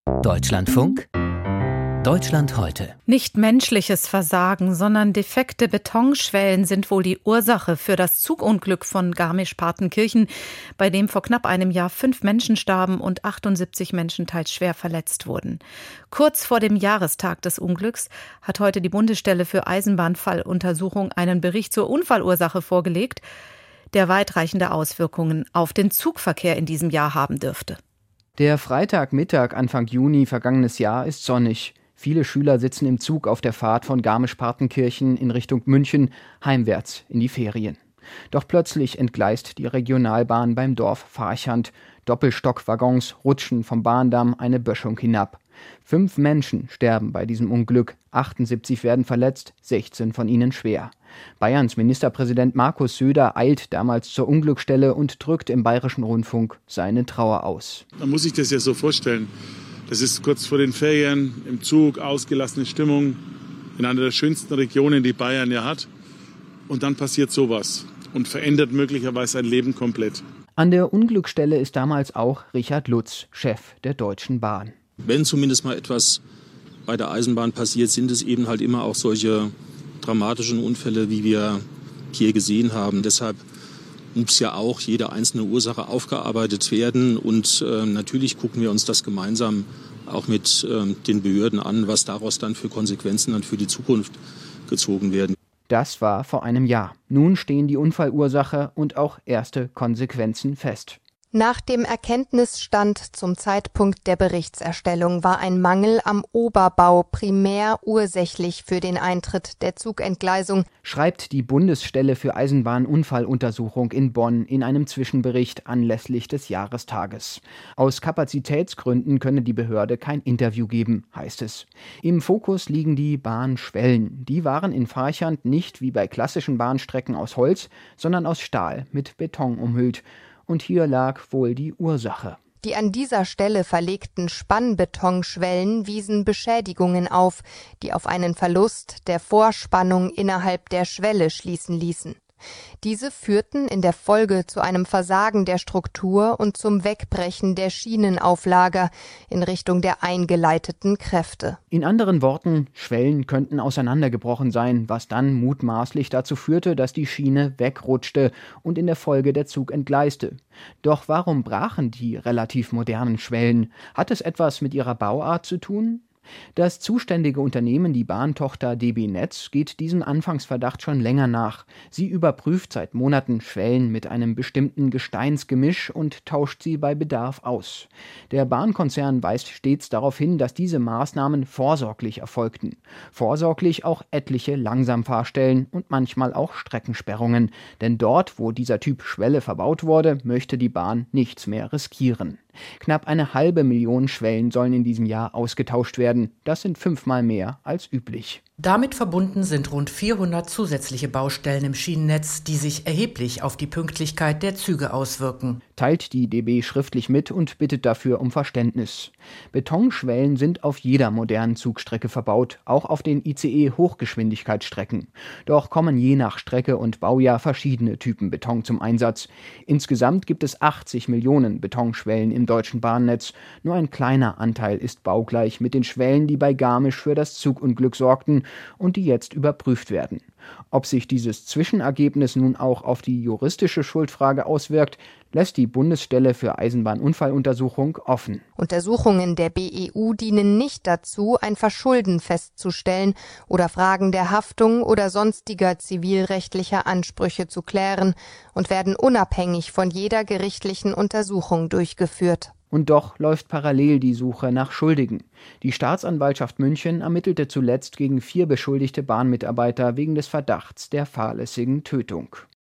Deutschlandfunk Deutschland heute. Nicht menschliches Versagen, sondern defekte Betonschwellen sind wohl die Ursache für das Zugunglück von Garmisch-Partenkirchen, bei dem vor knapp einem Jahr 5 Menschen starben und 78 Menschen teils schwer verletzt wurden. Kurz vor dem Jahrestag des Unglücks hat heute die Bundesstelle für Eisenbahnfalluntersuchung einen Bericht zur Unfallursache vorgelegt, der weitreichende Auswirkungen auf den Zugverkehr in diesem Jahr haben dürfte. Der Freitagmittag Anfang Juni vergangenes Jahr ist sonnig. Viele Schüler sitzen im Zug auf der Fahrt von Garmisch-Partenkirchen in Richtung München heimwärts in die Ferien. Doch plötzlich entgleist die Regionalbahn beim Dorf Farchant. Doppelstockwaggons rutschen vom Bahndamm eine Böschung hinab. 5 Menschen sterben bei diesem Unglück, 78 werden verletzt, 16 von ihnen schwer. Bayerns Ministerpräsident Markus Söder eilt damals zur Unglücksstelle und drückt im Bayerischen Rundfunk seine Trauer aus. Man muss sich das ja so vorstellen. Das ist kurz vor den Ferien, im Zug, ausgelassene Stimmung, in einer der schönsten Regionen, die Bayern ja hat. Und dann passiert sowas und verändert möglicherweise ein Leben komplett. An der Unglücksstelle ist damals auch Richard Lutz, Chef der Deutschen Bahn. Wenn zumindest mal etwas bei der Eisenbahn passiert, sind es eben halt immer auch solche dramatischen Unfälle, wie wir hier gesehen haben. Deshalb muss ja auch jede einzelne Ursache aufgearbeitet werden. Und natürlich gucken wir uns das gemeinsam auch mit den Behörden an, was daraus dann für Konsequenzen dann für die Zukunft gezogen werden. Das war vor einem Jahr. Nun stehen die Unfallursache und auch erste Konsequenzen fest. Nach dem Erkenntnisstand zum Zeitpunkt der Berichtserstellung war ein Mangel am Oberbau primär ursächlich für den Eintritt der Zugentgleisung, schreibt die Bundesstelle für Eisenbahnunfalluntersuchung in Bonn in einem Zwischenbericht anlässlich des Jahrestages. Aus Kapazitätsgründen könne die Behörde kein Interview geben, heißt es. Im Fokus liegen die Bahnschwellen. Die waren in Farchant nicht wie bei klassischen Bahnstrecken aus Holz, sondern aus Stahl mit Beton umhüllt. Und hier lag wohl die Ursache. Die an dieser Stelle verlegten Spannbetonschwellen wiesen Beschädigungen auf, die auf einen Verlust der Vorspannung innerhalb der Schwelle schließen ließen. Diese führten in der Folge zu einem Versagen der Struktur und zum Wegbrechen der Schienenauflager in Richtung der eingeleiteten Kräfte. In anderen Worten, Schwellen könnten auseinandergebrochen sein, was dann mutmaßlich dazu führte, dass die Schiene wegrutschte und in der Folge der Zug entgleiste. Doch warum brachen die relativ modernen Schwellen? Hat es etwas mit ihrer Bauart zu tun? Das zuständige Unternehmen, die Bahntochter DB Netz, geht diesem Anfangsverdacht schon länger nach. Sie überprüft seit Monaten Schwellen mit einem bestimmten Gesteinsgemisch und tauscht sie bei Bedarf aus. Der Bahnkonzern weist stets darauf hin, dass diese Maßnahmen vorsorglich erfolgten. Vorsorglich auch etliche Langsamfahrstellen und manchmal auch Streckensperrungen. Denn dort, wo dieser Typ Schwelle verbaut wurde, möchte die Bahn nichts mehr riskieren. Knapp 500.000 Schwellen sollen in diesem Jahr ausgetauscht werden. Das sind 5-mal mehr als üblich. Damit verbunden sind rund 400 zusätzliche Baustellen im Schienennetz, die sich erheblich auf die Pünktlichkeit der Züge auswirken. Teilt die DB schriftlich mit und bittet dafür um Verständnis. Betonschwellen sind auf jeder modernen Zugstrecke verbaut, auch auf den ICE-Hochgeschwindigkeitsstrecken. Doch kommen je nach Strecke und Baujahr verschiedene Typen Beton zum Einsatz. Insgesamt gibt es 80 Millionen Betonschwellen im deutschen Bahnnetz. Nur ein kleiner Anteil ist baugleich mit den Schwellen, die bei Garmisch für das Zugunglück sorgten und die jetzt überprüft werden. Ob sich dieses Zwischenergebnis nun auch auf die juristische Schuldfrage auswirkt, lässt die Bundesstelle für Eisenbahnunfalluntersuchung offen. Untersuchungen der BEU dienen nicht dazu, ein Verschulden festzustellen oder Fragen der Haftung oder sonstiger zivilrechtlicher Ansprüche zu klären und werden unabhängig von jeder gerichtlichen Untersuchung durchgeführt. Und doch läuft parallel die Suche nach Schuldigen. Die Staatsanwaltschaft München ermittelte zuletzt gegen 4 beschuldigte Bahnmitarbeiter wegen des Verdachts der fahrlässigen Tötung.